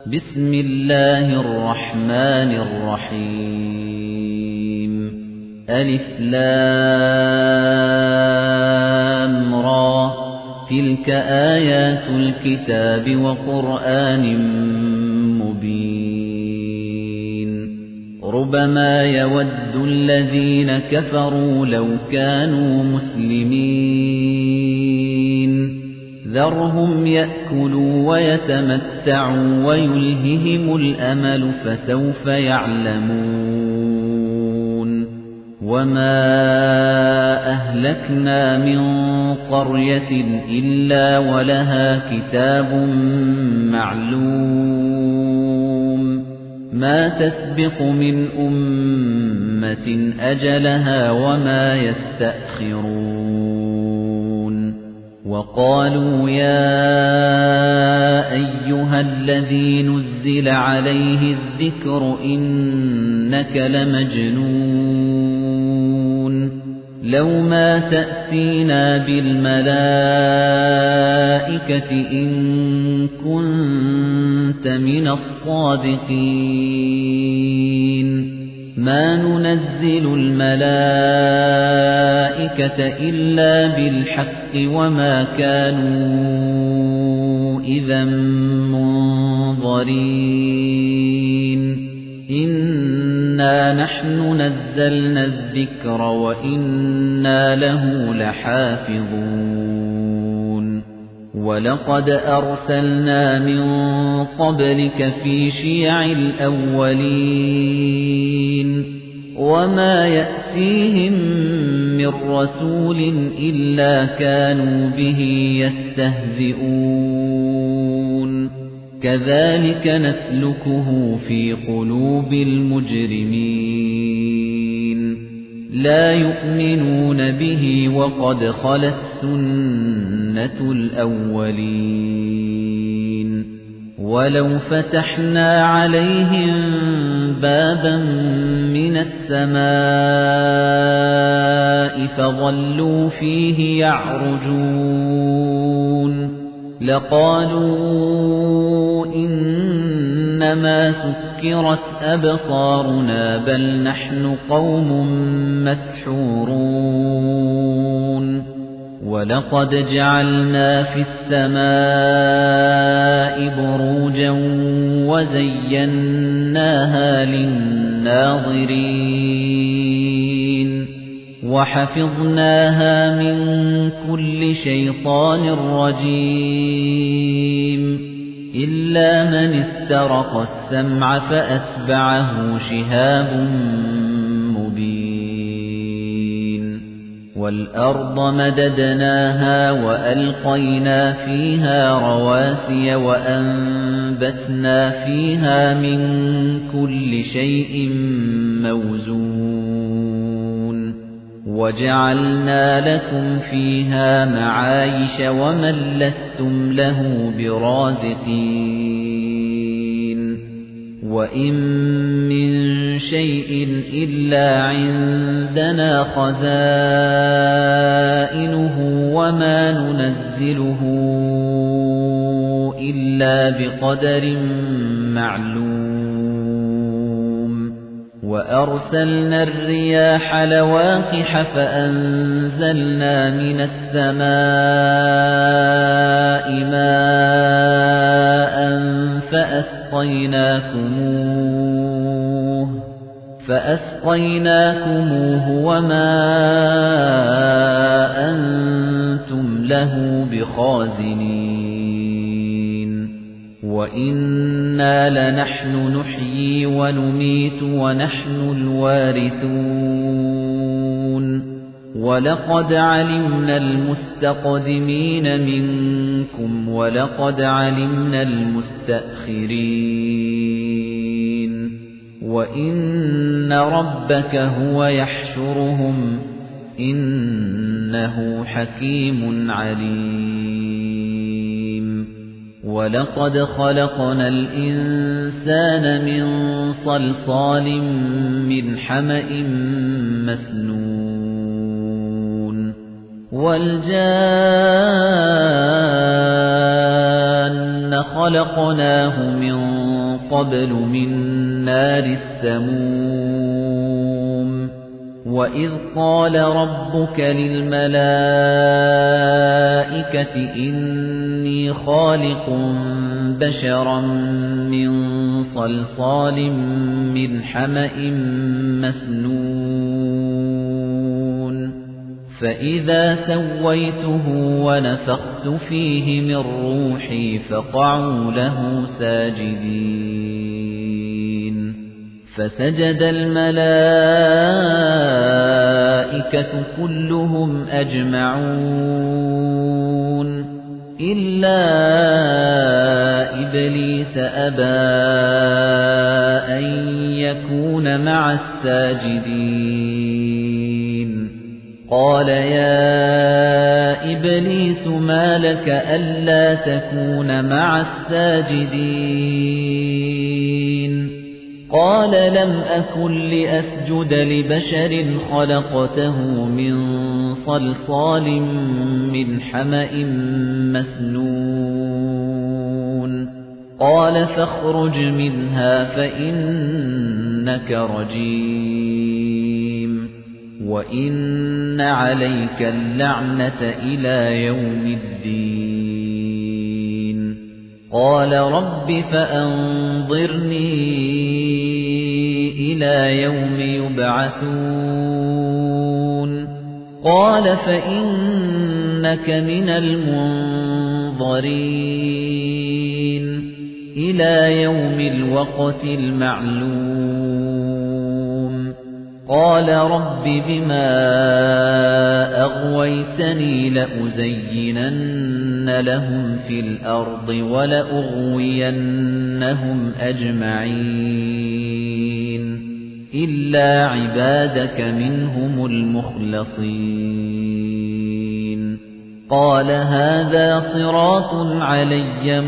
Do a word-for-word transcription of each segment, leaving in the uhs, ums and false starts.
بسم الله الرحمن الرحيم ألف لام را تلك آيات الكتاب وقرآن مبين ربما يود الذين كفروا لو كانوا مسلمين ذرهم يأكلوا ويتمتعوا ويلههم الأمل فسوف يعلمون وما أهلكنا من قرية إلا ولها كتاب معلوم ما تسبق من أمة أجلها وما يستأخرون وقالوا يا أيها الذي نزل عليه الذكر إنك لمجنون لو ما تأتينا بالملائكة إن كنت من الصادقين ما ننزل الملائكة إلا بالحق وما كانوا إذا منظرين إنا نحن نزلنا الذكر وإنا له لحافظون ولقد أرسلنا من قبلك في شيع الأولين وما يأتيهم من رسول إلا كانوا به يستهزئون كذلك نسلكه في قلوب المجرمين لا يؤمنون به وقد خلت سنة الأولين ولو فتحنا عليهم بابا من السماء فظلوا فيه يعرجون لقالوا إنما سكرت أبصارنا بل نحن قوم مسحورون ولقد جعلنا في السماء بروجا وزيناها للناظرين وحفظناها من كل شيطان رجيم إلا من استرق السمع فأتبعه شهاب وَالْأَرْضَ مَدَدْنَاهَا وَأَلْقَيْنَا فِيهَا رَوَاسِيَ وَأَنبَتْنَا فِيهَا مِن كُلِّ شَيْءٍ مَّوْزُونٍ وَجَعَلْنَا لَكُمْ فِيهَا مَعَايِشَ وَمَن لَّسْتُمْ لَهُ بِرَازِقِينَ وَإِن مِّن شَيْءٍ إِلَّا عِندَنَا خَزَائِنُهُ وَمَا نُنَزِّلُهُ إِلَّا بِقَدَرٍ مَّعْلُومٍ وَأَرْسَلْنَا الرِّيَاحَ لَوَاقِحَ فَأَنزَلْنَا مِنَ السَّمَاءِ مَاءً فَأَسْقَيْنَاكُمُوهُ فَأَسْقَيْنَاكُمُوهُ وَمَا أَنتُمْ لَهُ بِخَازِنِينَ وَإِنَّا لَنَحْنُ نُحْيِي وَنُمِيتُ وَنَحْنُ الْوَارِثُونَ وَلَقَدْ عَلِمْنَا الْمُسْتَقْدِمِينَ مِنكُمْ وَلَقَدْ عَلِمْنَا الْمُسْتَأْخِرِينَ وَإِنَّ رَبَّكَ هُوَ يَحْشُرُهُمْ إِنَّهُ حَكِيمٌ عَلِيمٌ وَلَقَدْ خَلَقْنَا الْإِنسَانَ مِنْ صَلْصَالٍ مِنْ حَمَإٍ مَسْنُونٍ وَالْجَانَّ كَمَا خَلَقْنَاهُ مِن قَبْلُ مِن نَّارِ السَّمُومِ وَإِذْ قَالَ رَبُّكَ لِلْمَلَائِكَةِ إِنِّي خَالِقٌ بَشَرًا مِّن صَلْصَالٍ مِّنْ حَمَإٍ مَّسْنُونٍ فَإِذَا سَوَّيْتُهُ وَنَفَخْتُ فِيهِ مِن رُّوحِي فَقَعُوا لَهُ سَاجِدِينَ فَسَجَدَ الْمَلَائِكَةُ كُلُّهُمْ أَجْمَعُونَ إِلَّا إِبْلِيسَ أَبَىٰ أَن يَكُونَ مَعَ السَّاجِدِينَ قَالَ يَا إِبْلِيسُ مَا لَكَ أَلَّا تَكُونَ مَعَ السَّاجِدِينَ قَالَ لَمْ أَكُن لِّأَسْجُدَ لِبَشَرٍ خَلَقْتَهُ مِن صَلْصَالٍ مِّنْ حَمَإٍ مَّسْنُونٍ قَالَ فَاخْرُجْ مِنْهَا فَإِنَّكَ رَجِيمٌ وَإِنَّ عَلَيْكَ اللَّعْنَةَ إِلَى يَوْمِ الدِّينِ قَالَ رَبِّ فَأَنظِرْنِي إِلَى يَوْمِ يُبْعَثُونَ قَالَ فَإِنَّكَ مِنَ الْمُنظَرِينَ إِلَى يَوْمِ الْوَقْتِ الْمَعْلُومِ قَالَ رَبِّ بِمَا أَغْوَيْتَنِي لَأُزَيِّنَنَّ لَهُمْ فِي الْأَرْضِ وَلَأُغْوِيَنَّهُمْ أَجْمَعِينَ إِلَّا عِبَادَكَ مِنْهُمُ الْمُخْلَصِينَ قَالَ هَذَا صِرَاطٌ عَلَيَّ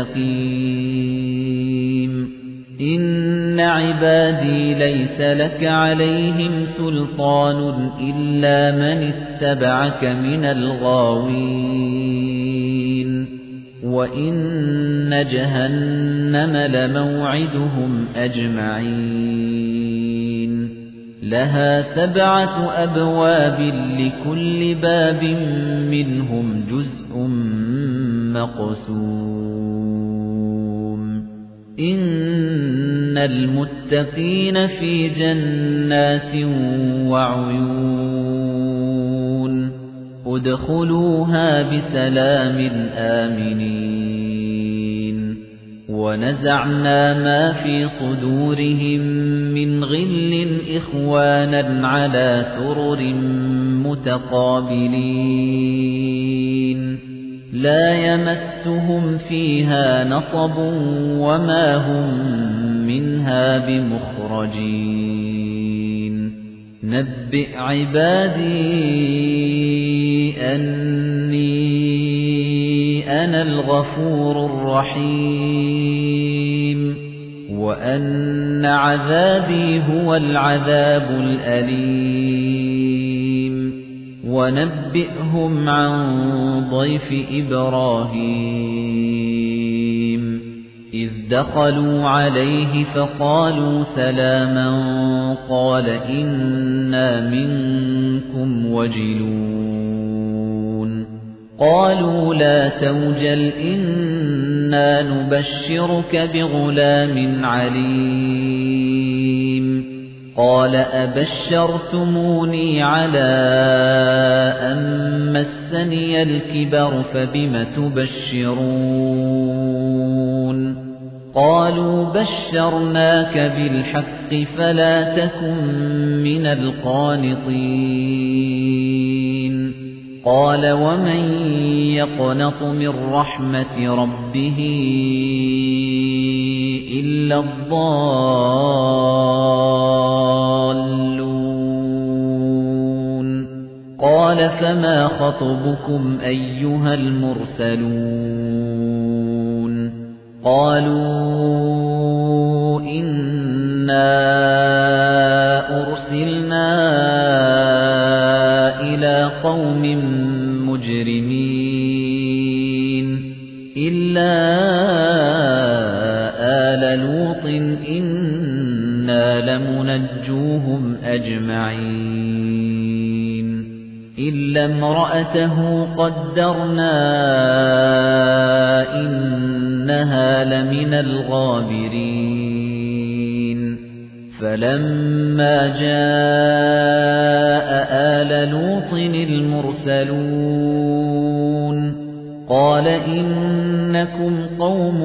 مُسْتَقِيمٌ إِنَّ عِبَادِي لَيْسَ لَكَ عَلَيْهِمْ سُلْطَانٌ إِلَّا مَنِ اتَّبَعَكَ مِنَ الْغَاوِينَ وَإِنَّ جَهَنَّمَ لَمَوْعِدُهُمْ أَجْمَعِينَ لَهَا سَبْعَةُ أَبْوَابٍ لِكُلِّ بَابٍ مِنْهُمْ جُزْءٌ مَقْسُومٌ إِنَّ الْمُتَّقِينَ فِي جَنَّاتٍ وَعُيُونٍ ادْخُلُوهَا بِسَلَامٍ آمِنِينَ وَنَزَعْنَا مَا فِي صُدُورِهِم مِّنْ غِلٍّ إِخْوَانًا عَلَى سُرُرٍ مُتَقَابِلِينَ لَا يَمَسُّهُمْ فِيهَا نَصَبٌ وَمَا هُمْ مِنْهَا بِمُخْرَجِينَ نَبِّئْ عِبَادِي أَنِّي أَنَا الْغَفُورُ الرَّحِيمُ وَأَنَّ عَذَابِي هُوَ الْعَذَابُ الْأَلِيمُ وَنَبِّئْهُمْ عَن ضَيْفِ إِبْرَاهِيمَ إِذْ دَخَلُوا عَلَيْهِ فَقَالُوا سَلَامًا قَالَ إِنَّا مِنكُمْ وَجِلُونَ قَالُوا لَا تَوْجَلْ إِنَّا نُبَشِّرُكَ بِغُلَامٍ عَلِيمٍ قَالَ أَبَشَّرْتُمُونِي عَلَىٰ أَن مَّسَّنِيَ الْكِبَرُ فَبِمَ تُبَشِّرُونَ قَالُوا بَشَّرْنَاكَ بِالْحَقِّ فَلَا تَكُن مِّنَ الْقَانِطِينَ قَالَ وَمَن يَقْنَطُ مِن رَّحْمَةِ رَبِّهِ إِلَّا الضَّالُّونَ قَالَ فَمَا خَطْبُكُمْ أَيُّهَا الْمُرْسَلُونَ قَالُوا إِنَّا أُرْسِلْنَا إِلَى قَوْمٍ مُجْرِمِينَ إِلَّا آلَ لُوطٍ إِنَّا لَمُنَجُّوهُمْ أَجْمَعِينَ إِلَّا امْرَأَتَهُ قَدَّرْنَا إِنَّهَا لَمِنَ الْغَابِرِينَ فَلَمَّا جَاءَ آلَ لُوطٍ الْمُرْسَلُونَ قَالَ إِنَّكُمْ قَوْمٌ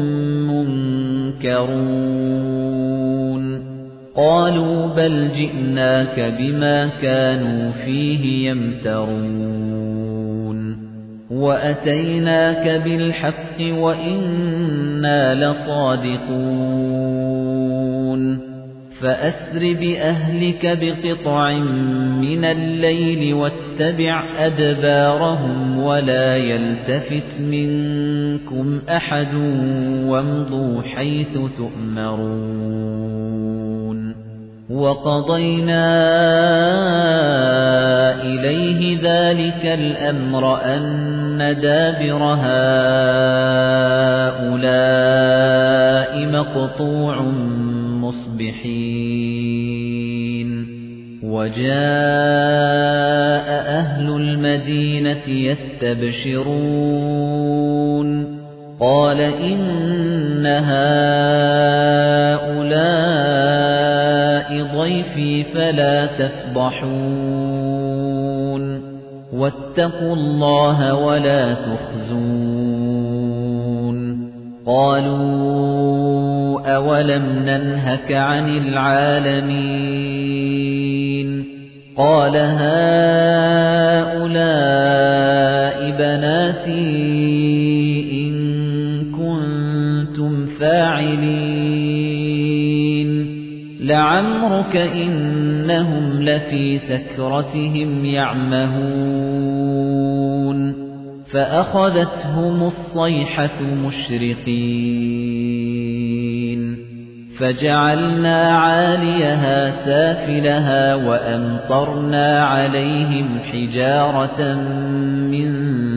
مُنكَرُونَ قَالُوا بَلْ جِئْنَاكَ بِمَا كَانُوا فِيهِ يَمْتَرُونَ وَأَتَيْنَاكَ بِالْحَقِّ وَإِنَّا لَصَادِقُونَ فَأَسْرِ بِأَهْلِكَ بِقِطْعٍ مِنَ اللَّيْلِ وَاتَّبِعْ أَدْبَارَهُمْ وَلَا يَلْتَفِتْ مِنكُمْ أَحَدٌ وَامْضُوا حَيْثُ تُؤْمَرُونَ وَقَضَيْنَا إِلَيْهِ ذَلِكَ الْأَمْرَ أَنَّ دَابِرَ هَؤُلَاءِ مَقْطُوعٌ مُصْبِحِينَ وَجَاءَ أَهْلُ الْمَدِينَةِ يَسْتَبْشِرُونَ قَالَ إِنَّ هَؤُلَاءِ ضَيْفِي فَلَا تَفْضَحُونِ وَاتَّقُوا اللَّهَ وَلَا تُخْزُونِ قَالُوا أَوَلَمْ نَنْهَكَ عَنِ الْعَالَمِينَ قَالَ هَؤُلَاءِ بَنَاتِي إِن كُنتُمْ فَاعِلِينَ لَعَمْرُكَ إِنَّهُمْ لَفِي سَكْرَتِهِمْ يَعْمَهُونَ فَأَخَذَتْهُمُ الصَّيْحَةُ مُشْرِقِينَ فَجَعَلْنَا عَالِيَهَا سَافِلَهَا وَأَمْطَرْنَا عَلَيْهِمْ حِجَارَةً مِّن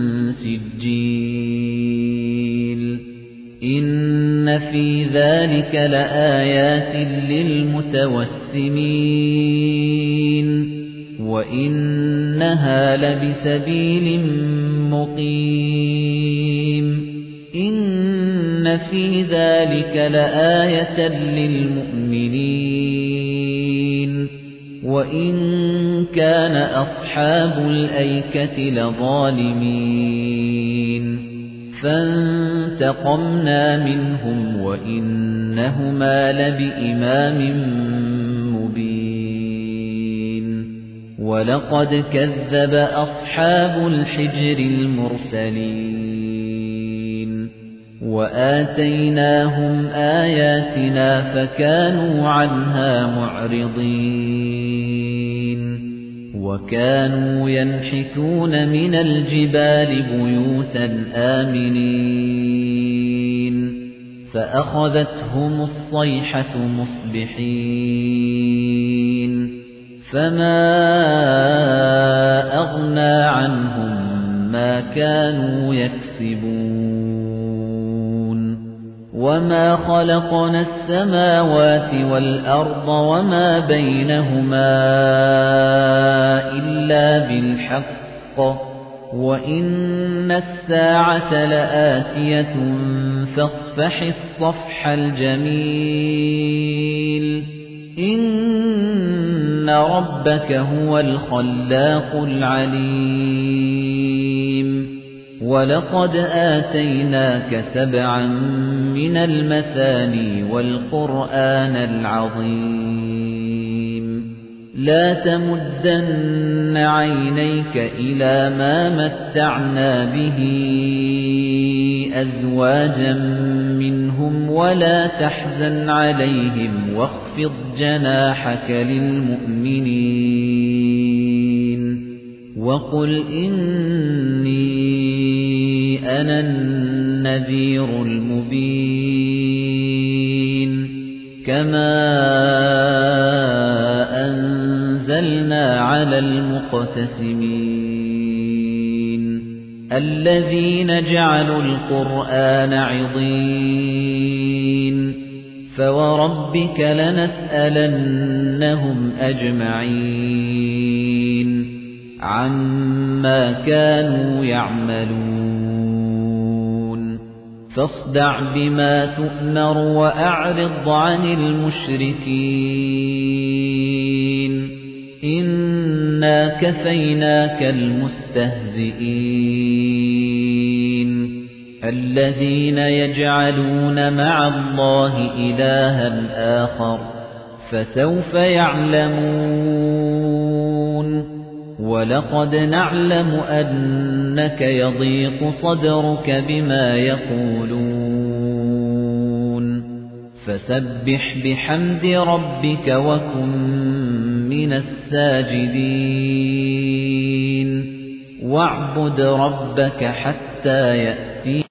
سِجِّيلٍ إِنَّ فِي ذَلِكَ لَآيَاتٍ لِّلْمُتَوَسِّمِينَ وَإِنَّهَا لَبِسَبِيلٍ مُقِيمٍ إِنَّ فِي ذَلِكَ لَآيَةً لِّلْمُؤْمِنِينَ وَإِن كَانَ أَصْحَابُ الْأَيْكَةِ لَظَالِمِينَ فَانتَقَمْنَا مِنْهُمْ وَإِنَّهُمَا لَبِإِمَامٍ مُبِينٍ وَلَقَدْ كَذَّبَ أَصْحَابُ الْحِجْرِ الْمُرْسَلِينَ وَآتَيْنَاهُمْ آيَاتِنَا فَكَانُوا عَنْهَا مُعْرِضِينَ وَكَانُوا يَنْحِتُونَ مِنَ الْجِبَالِ بُيُوتًا آمِنِينَ فَأَخَذَتْهُمُ الصَّيْحَةُ مُصْبِحِينَ فَمَا أَغْنَى عَنْهُمْ مَا كَانُوا يَكْسِبُونَ وَمَا خَلَقْنَا السَّمَاوَاتِ وَالْأَرْضَ وَمَا بَيْنَهُمَا إِلَّا بِالْحَقِّ وَإِنَّ السَّاعَةَ لَآتِيَةٌ فَاصْفَحِ الصَّفْحَ الْجَمِيلَ إِنَّ رَبَّكَ هُوَ الْخَلَّاقُ الْعَلِيمُ وَلَقَدْ آتَيْنَاكَ سَبْعًا مِنَ الْمَثَانِي وَالْقُرْآنَ الْعَظِيمَ لَا تَمُدَّنَّ عَيْنَيْكَ إِلَى مَا مَتَّعْنَا بِهِ أَزْوَاجًا مِنْهُمْ وَلَا تَحْزَنْ عَلَيْهِمْ وَاخْفِضْ جَنَاحَكَ لِلْمُؤْمِنِينَ وَقُلْ إِنِّي أَنَا النَّذِيرُ الْمُبِينُ كَمَا أَنزَلْنَا عَلَى الْمُقْتَسِمِينَ الَّذِينَ جَعَلُوا الْقُرْآنَ عِضِينَ فَوَرَبِّكَ لَنَسْأَلَنَّهُمْ أَجْمَعِينَ عَمَّا كَانُوا يَعْمَلُونَ فَاصْدَعْ بِمَا تُؤْمَرُ وَأَعْرِضْ عَنِ الْمُشْرِكِينَ إِنَّا كَفَيْنَاكَ الْمُسْتَهْزِئِينَ الَّذِينَ يَجْعَلُونَ مَعَ اللَّهِ إِلَٰهًا آخَرَ فَسَوْفَ يَعْلَمُونَ وَلَقَدْ نَعْلَمُ أَنَّكَ يَضِيقُ صَدْرُكَ بِمَا يَقُولُونَ فَسَبِّحْ بِحَمْدِ رَبِّكَ وَكُن مِّنَ السَّاجِدِينَ وَاعْبُدْ رَبَّكَ حَتَّىٰ يَأْتِيَكَ